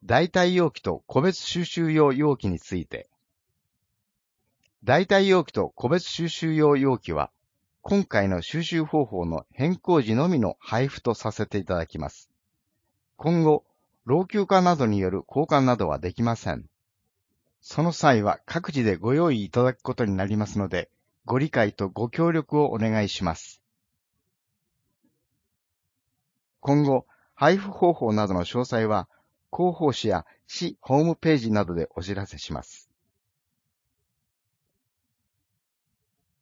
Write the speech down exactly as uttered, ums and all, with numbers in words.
代替容器と個別収集用容器について。代替容器と個別収集用容器は、今回の収集方法の変更時のみの配布とさせていただきます。今後、老朽化などによる交換などはできません。その際は各自でご用意いただくことになりますので、ご理解とご協力をお願いします。今後、配布方法などの詳細は、広報誌や市ホームページなどでお知らせします。